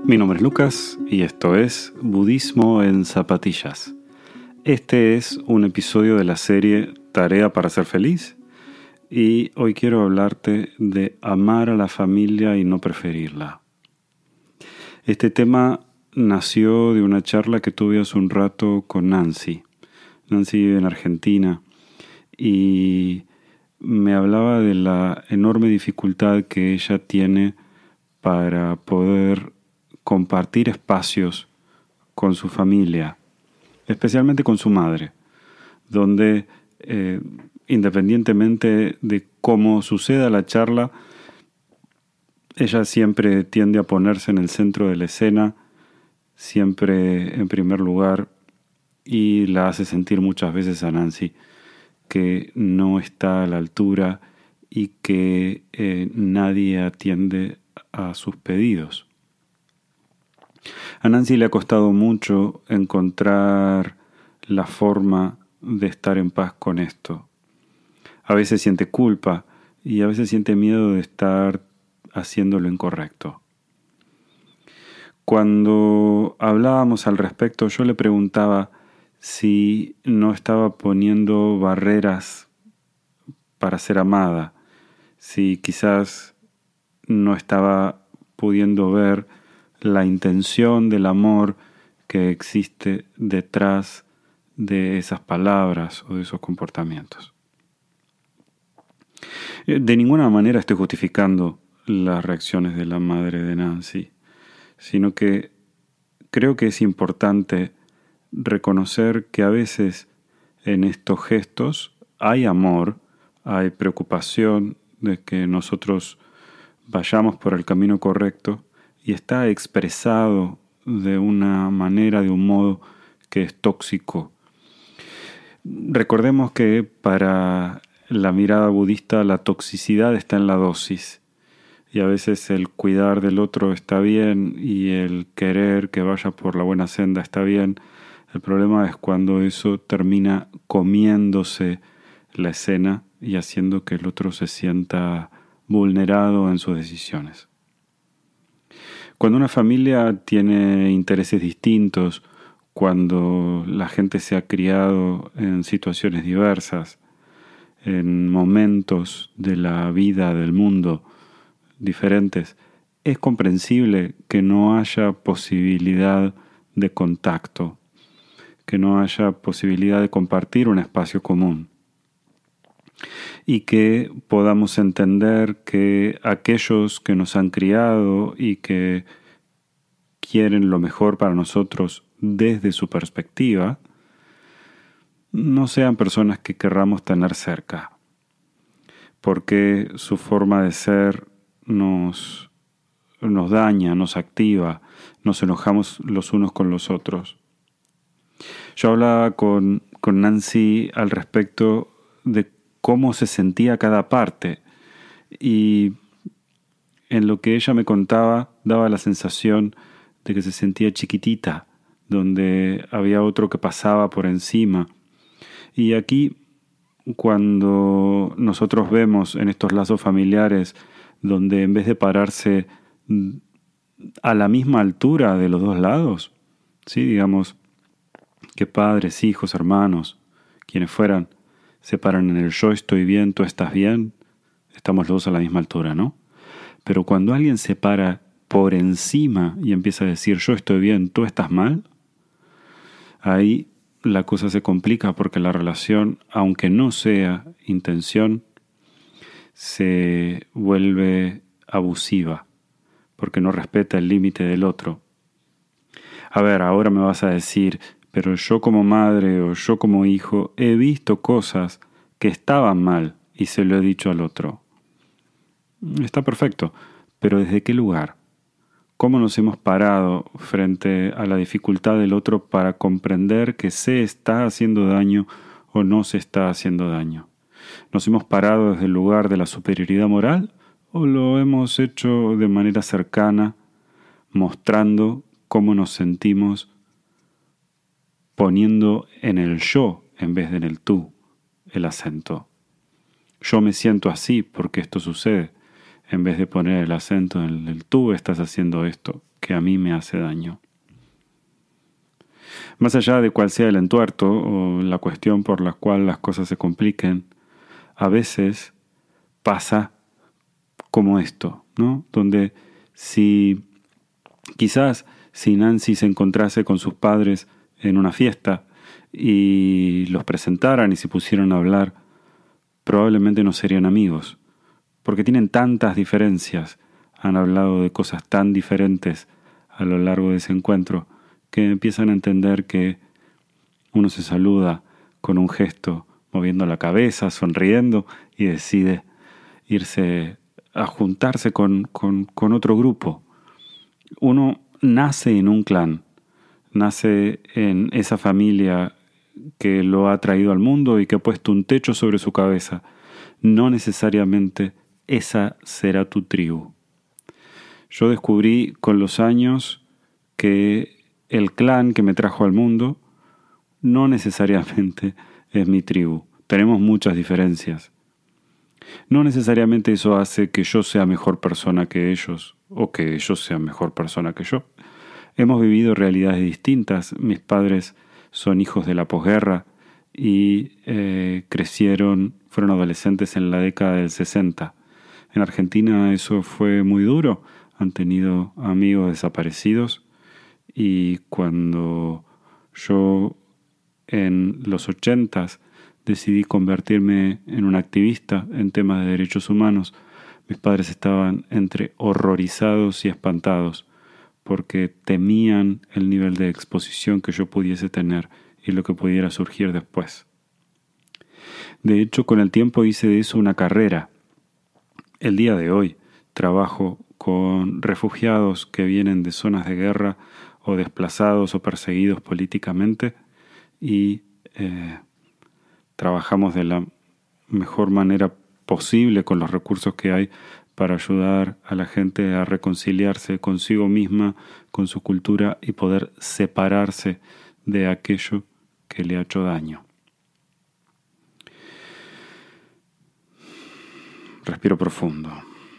Mi nombre es Lucas y esto es Budismo en Zapatillas. Este es un episodio de la serie Tarea para ser feliz y hoy quiero hablarte de amar a la familia y no preferirla. Este tema nació de una charla que tuve hace un rato con Nancy. Nancy vive en Argentina y me hablaba de la enorme dificultad que ella tiene para poder compartir espacios con su familia, especialmente con su madre, donde independientemente de cómo suceda la charla, ella siempre tiende a ponerse en el centro de la escena, siempre en primer lugar, y la hace sentir muchas veces a Nancy que no está a la altura y que nadie atiende a sus pedidos. A Nancy le ha costado mucho encontrar la forma de estar en paz con esto. A veces siente culpa y a veces siente miedo de estar haciendo lo incorrecto. Cuando hablábamos al respecto, yo le preguntaba si no estaba poniendo barreras para ser amada, si quizás no estaba pudiendo ver la intención del amor que existe detrás de esas palabras o de esos comportamientos. De ninguna manera estoy justificando las reacciones de la madre de Nancy, sino que creo que es importante reconocer que a veces en estos gestos hay amor, hay preocupación de que nosotros vayamos por el camino correcto y está expresado de una manera, de un modo que es tóxico. Recordemos que para la mirada budista la toxicidad está en la dosis y a veces el cuidar del otro está bien y el querer que vaya por la buena senda está bien. El problema es cuando eso termina comiéndose la escena y haciendo que el otro se sienta vulnerado en sus decisiones. Cuando una familia tiene intereses distintos, cuando la gente se ha criado en situaciones diversas, en momentos de la vida, del mundo diferentes, es comprensible que no haya posibilidad de contacto, que no haya posibilidad de compartir un espacio común. Y que podamos entender que aquellos que nos han criado y que quieren lo mejor para nosotros desde su perspectiva, no sean personas que querramos tener cerca, porque su forma de ser nos daña, nos activa, nos enojamos los unos con los otros. Yo hablaba con Nancy al respecto de cómo se sentía cada parte y en lo que ella me contaba daba la sensación de que se sentía chiquitita, donde había otro que pasaba por encima. Y aquí, cuando nosotros vemos en estos lazos familiares donde en vez de pararse a la misma altura de los dos lados, ¿sí? Digamos que padres, hijos, hermanos, quienes fueran, se paran en el yo estoy bien, tú estás bien, estamos los dos a la misma altura, ¿no? Pero cuando alguien se para por encima y empieza a decir yo estoy bien, tú estás mal, ahí la cosa se complica porque la relación, aunque no sea intención, se vuelve abusiva porque no respeta el límite del otro. A ver, ahora me vas a decir, pero yo como madre o yo como hijo he visto cosas que estaban mal y se lo he dicho al otro. Está perfecto, pero ¿desde qué lugar? ¿Cómo nos hemos parado frente a la dificultad del otro para comprender que se está haciendo daño o no se está haciendo daño? ¿Nos hemos parado desde el lugar de la superioridad moral o lo hemos hecho de manera cercana, mostrando cómo nos sentimos, poniendo en el yo en vez de en el tú el acento? Yo me siento así porque esto sucede. En vez de poner el acento en el tú estás haciendo esto. que a mí me hace daño. Más allá de cuál sea el entuerto o la cuestión por la cual las cosas se compliquen, a veces pasa como esto, ¿no? Donde quizás si Nancy se encontrase con sus padres en una fiesta y los presentaran y se pusieran a hablar, probablemente no serían amigos, porque tienen tantas diferencias, han hablado de cosas tan diferentes a lo largo de ese encuentro, que empiezan a entender que uno se saluda con un gesto, moviendo la cabeza, sonriendo, y decide irse a juntarse con otro grupo. Uno nace en un clan, nace en esa familia que lo ha traído al mundo y que ha puesto un techo sobre su cabeza. No necesariamente esa será tu tribu. Yo descubrí con los años que el clan que me trajo al mundo no necesariamente es mi tribu. Tenemos muchas diferencias. No necesariamente eso hace que yo sea mejor persona que ellos o que ellos sean mejor persona que yo. Hemos vivido realidades distintas. Mis padres son hijos de la posguerra y fueron adolescentes en la década del 60. En Argentina eso fue muy duro. Han tenido amigos desaparecidos y cuando yo en los 80s decidí convertirme en un activista en temas de derechos humanos, mis padres estaban entre horrorizados y espantados porque temían el nivel de exposición que yo pudiese tener y lo que pudiera surgir después. De hecho, con el tiempo hice de eso una carrera. El día de hoy trabajo con refugiados que vienen de zonas de guerra o desplazados o perseguidos políticamente y trabajamos de la mejor manera posible con los recursos que hay para ayudar a la gente a reconciliarse consigo misma, con su cultura y poder separarse de aquello que le ha hecho daño. Respiro profundo.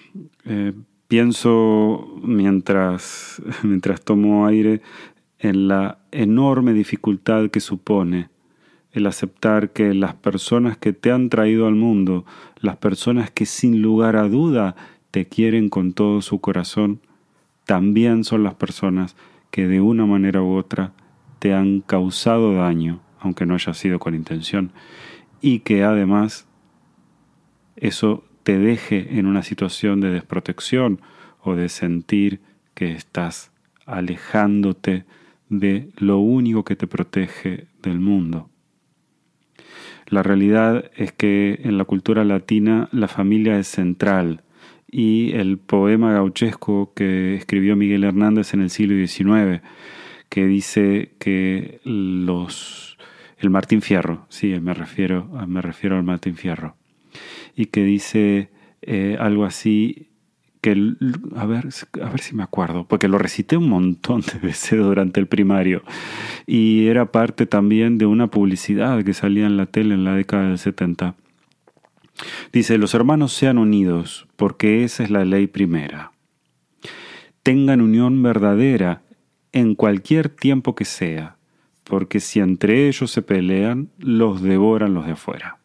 Pienso mientras tomo aire en la enorme dificultad que supone el aceptar que las personas que te han traído al mundo, las personas que sin lugar a duda te quieren con todo su corazón, también son las personas que de una manera u otra te han causado daño, aunque no haya sido con intención, y que además eso te deje en una situación de desprotección o de sentir que estás alejándote de lo único que te protege del mundo. La realidad es que en la cultura latina la familia es central y el poema gauchesco que escribió Miguel Hernández en el siglo XIX, que dice que el Martín Fierro, sí, me refiero al Martín Fierro, y que dice algo así, que a ver si me acuerdo, porque lo recité un montón de veces durante el primario y era parte también de una publicidad que salía en la tele en la década del 70. Dice: los hermanos sean unidos porque esa es la ley primera. Tengan unión verdadera en cualquier tiempo que sea, porque si entre ellos se pelean, los devoran los de afuera.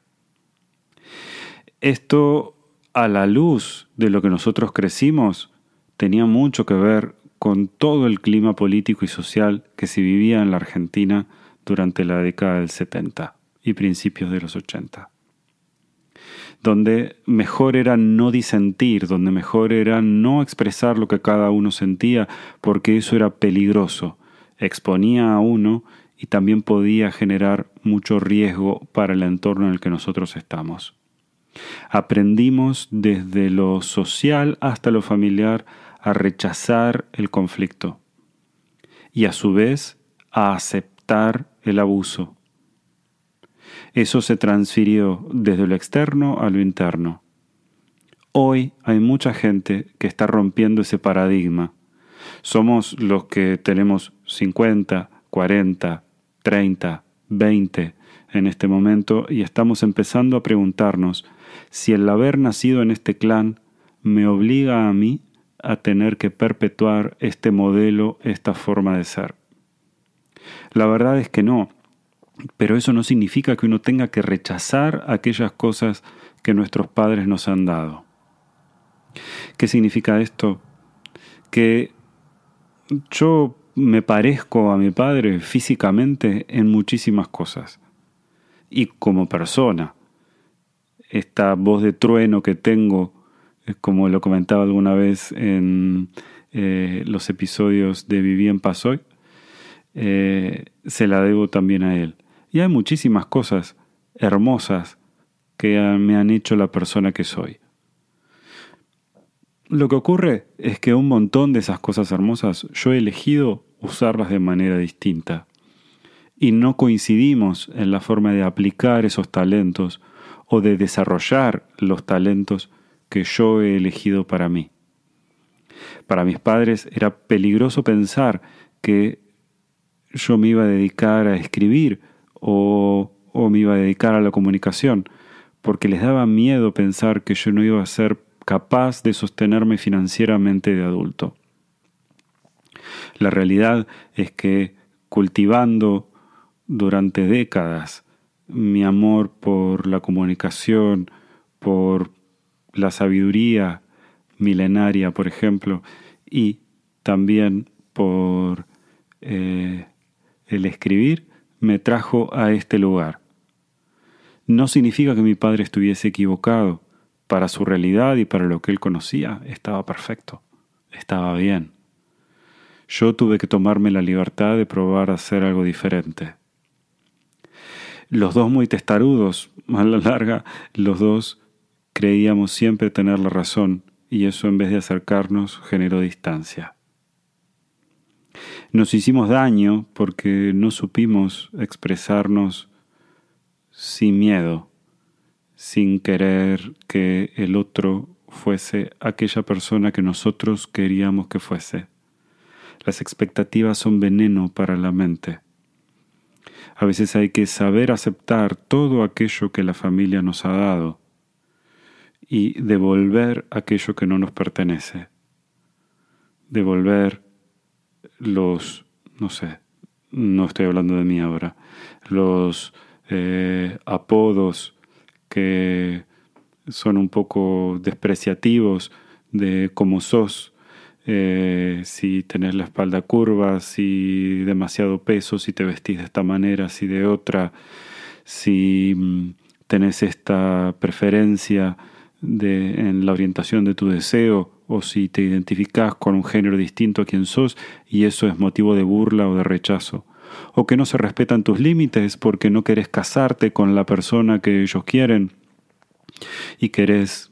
Esto, a la luz de lo que nosotros crecimos, tenía mucho que ver con todo el clima político y social que se vivía en la Argentina durante la década del 70 y principios de los 80. Donde mejor era no disentir, donde mejor era no expresar lo que cada uno sentía, porque eso era peligroso, exponía a uno y también podía generar mucho riesgo para el entorno en el que nosotros estamos. Aprendimos desde lo social hasta lo familiar a rechazar el conflicto y a su vez a aceptar el abuso. Eso se transfirió desde lo externo a lo interno. Hoy hay mucha gente que está rompiendo ese paradigma. Somos los que tenemos 50, 40, 30, 20 en este momento y estamos empezando a preguntarnos si el haber nacido en este clan me obliga a mí a tener que perpetuar este modelo, esta forma de ser. La verdad es que no, pero eso no significa que uno tenga que rechazar aquellas cosas que nuestros padres nos han dado. ¿Qué significa esto? Que yo me parezco a mi padre físicamente en muchísimas cosas. Y como persona, esta voz de trueno que tengo, como lo comentaba alguna vez en los episodios de Viví en Paz Hoy, se la debo también a él. Y hay muchísimas cosas hermosas que me han hecho la persona que soy. Lo que ocurre es que un montón de esas cosas hermosas yo he elegido usarlas de manera distinta. Y no coincidimos en la forma de aplicar esos talentos o de desarrollar los talentos que yo he elegido para mí. Para mis padres era peligroso pensar que yo me iba a dedicar a escribir o me iba a dedicar a la comunicación, porque les daba miedo pensar que yo no iba a ser capaz de sostenerme financieramente de adulto. La realidad es que cultivando durante décadas mi amor por la comunicación, por la sabiduría milenaria, por ejemplo, y también por el escribir, me trajo a este lugar. No significa que mi padre estuviese equivocado. Para su realidad y para lo que él conocía, estaba perfecto, estaba bien. Yo tuve que tomarme la libertad de probar a hacer algo diferente. Los dos muy testarudos, a la larga, los dos creíamos siempre tener la razón y eso en vez de acercarnos generó distancia. Nos hicimos daño porque no supimos expresarnos sin miedo, sin querer que el otro fuese aquella persona que nosotros queríamos que fuese. Las expectativas son veneno para la mente. A veces hay que saber aceptar todo aquello que la familia nos ha dado y devolver aquello que no nos pertenece. Devolver los, no estoy hablando de mí ahora, los apodos que son un poco despreciativos de cómo sos, si tenés la espalda curva, si demasiado peso, si te vestís de esta manera, si de otra, si tenés esta preferencia en la orientación de tu deseo, o si te identificás con un género distinto a quien sos y eso es motivo de burla o de rechazo. O que no se respetan tus límites porque no querés casarte con la persona que ellos quieren y querés,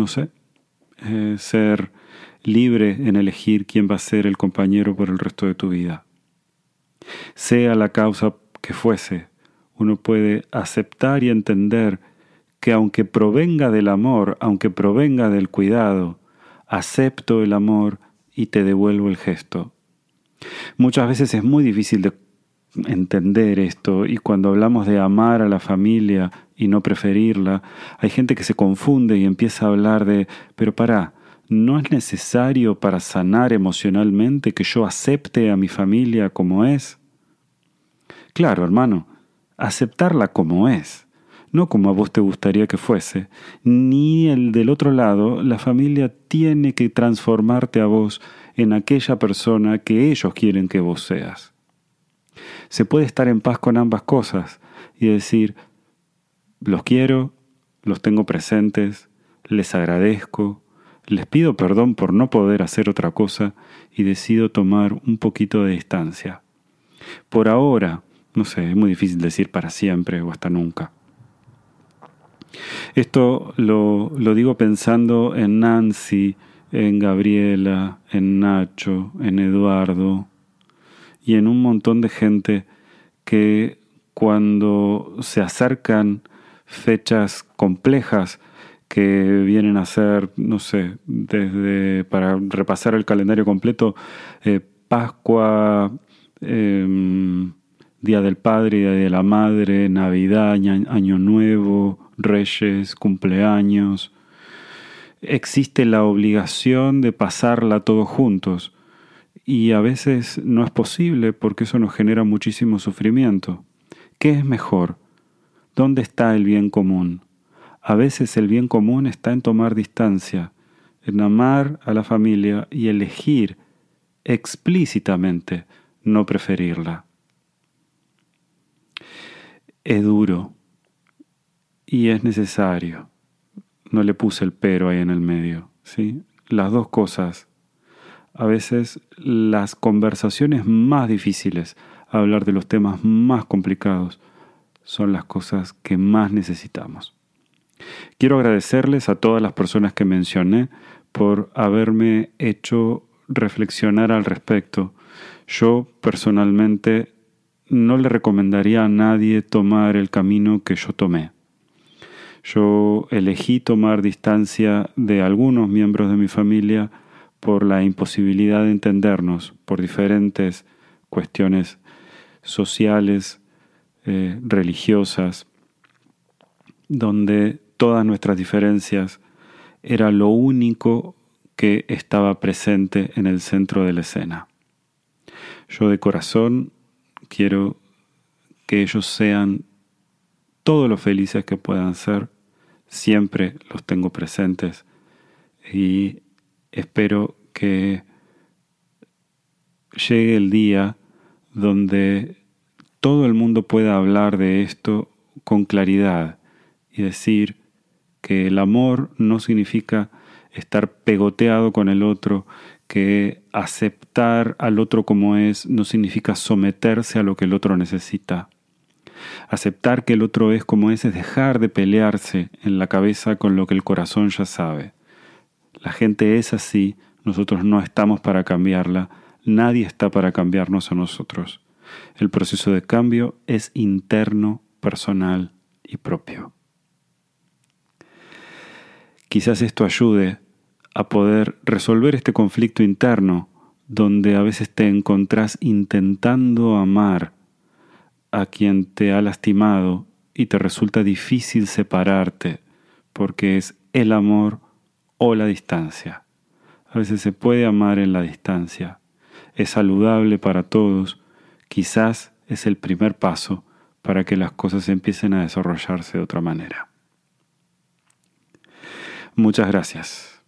ser libre en elegir quién va a ser el compañero por el resto de tu vida. Sea la causa que fuese, uno puede aceptar y entender que aunque provenga del amor, aunque provenga del cuidado, acepto el amor y te devuelvo el gesto. Muchas veces es muy difícil de entender esto y cuando hablamos de amar a la familia y no preferirla, hay gente que se confunde y empieza a hablar de, pero pará, ¿no es necesario para sanar emocionalmente que yo acepte a mi familia como es? Claro, hermano, aceptarla como es, no como a vos te gustaría que fuese, ni el del otro lado, la familia tiene que transformarte a vos en aquella persona que ellos quieren que vos seas. Se puede estar en paz con ambas cosas y decir, los quiero, los tengo presentes, les agradezco, les pido perdón por no poder hacer otra cosa y decido tomar un poquito de distancia. Por ahora, es muy difícil decir para siempre o hasta nunca. Esto lo digo pensando en Nancy, en Gabriela, en Nacho, en Eduardo y en un montón de gente que cuando se acercan fechas complejas que vienen a ser, desde para repasar el calendario completo, Pascua, Día del Padre, Día de la Madre, Navidad, Año Nuevo, Reyes, cumpleaños, existe la obligación de pasarla todos juntos. Y a veces no es posible porque eso nos genera muchísimo sufrimiento. ¿Qué es mejor? ¿Dónde está el bien común? A veces el bien común está en tomar distancia, en amar a la familia y elegir explícitamente no preferirla. Es duro y es necesario. No le puse el pero ahí en el medio, ¿sí? Las dos cosas. A veces las conversaciones más difíciles, hablar de los temas más complicados, son las cosas que más necesitamos. Quiero agradecerles a todas las personas que mencioné por haberme hecho reflexionar al respecto. Yo personalmente no le recomendaría a nadie tomar el camino que yo tomé. Yo elegí tomar distancia de algunos miembros de mi familia por la imposibilidad de entendernos, por diferentes cuestiones sociales, religiosas, donde todas nuestras diferencias era lo único que estaba presente en el centro de la escena. Yo de corazón quiero que ellos sean todos los felices que puedan ser, siempre los tengo presentes y espero que llegue el día donde todo el mundo pueda hablar de esto con claridad y decir que el amor no significa estar pegoteado con el otro, que aceptar al otro como es no significa someterse a lo que el otro necesita. Aceptar que el otro es como es dejar de pelearse en la cabeza con lo que el corazón ya sabe. La gente es así, nosotros no estamos para cambiarla, nadie está para cambiarnos a nosotros. El proceso de cambio es interno, personal y propio. Quizás esto ayude a poder resolver este conflicto interno donde a veces te encontrás intentando amar a quien te ha lastimado y te resulta difícil separarte porque es el amor o la distancia. A veces se puede amar en la distancia. Es saludable para todos. Quizás es el primer paso para que las cosas empiecen a desarrollarse de otra manera. Muchas gracias.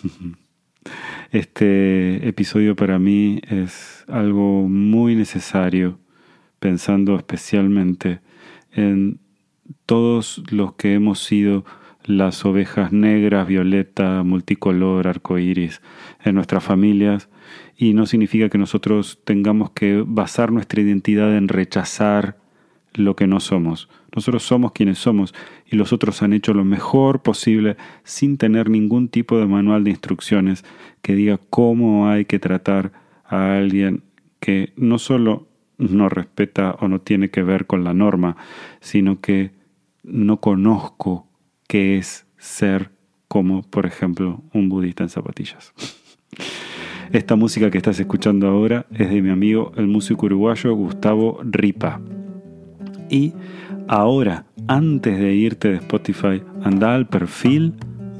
Este episodio para mí es algo muy necesario, pensando especialmente en todos los que hemos sido las ovejas negras, violeta, multicolor, arcoíris en nuestras familias, y no significa que nosotros tengamos que basar nuestra identidad en rechazar lo que no somos. Nosotros somos quienes somos y los otros han hecho lo mejor posible sin tener ningún tipo de manual de instrucciones que diga cómo hay que tratar a alguien que no solo no respeta o no tiene que ver con la norma, sino que no conozco qué es ser como, por ejemplo, un budista en zapatillas. Esta música que estás escuchando ahora es de mi amigo, el músico uruguayo Gustavo Ripa. Y ahora, antes de irte de Spotify, anda al perfil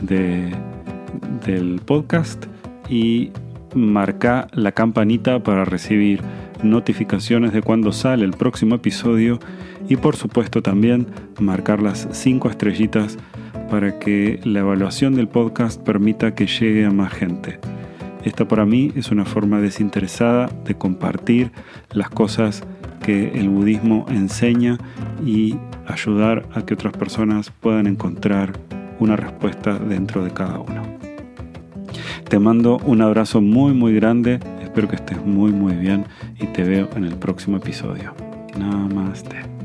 del podcast y marca la campanita para recibir notificaciones de cuando sale el próximo episodio y por supuesto también marcar las 5 estrellitas para que la evaluación del podcast permita que llegue a más gente. Esta para mí es una forma desinteresada de compartir las cosas que el budismo enseña y ayudar a que otras personas puedan encontrar una respuesta dentro de cada uno. Te mando un abrazo muy muy grande, espero que estés muy muy bien y te veo en el próximo episodio. Namaste.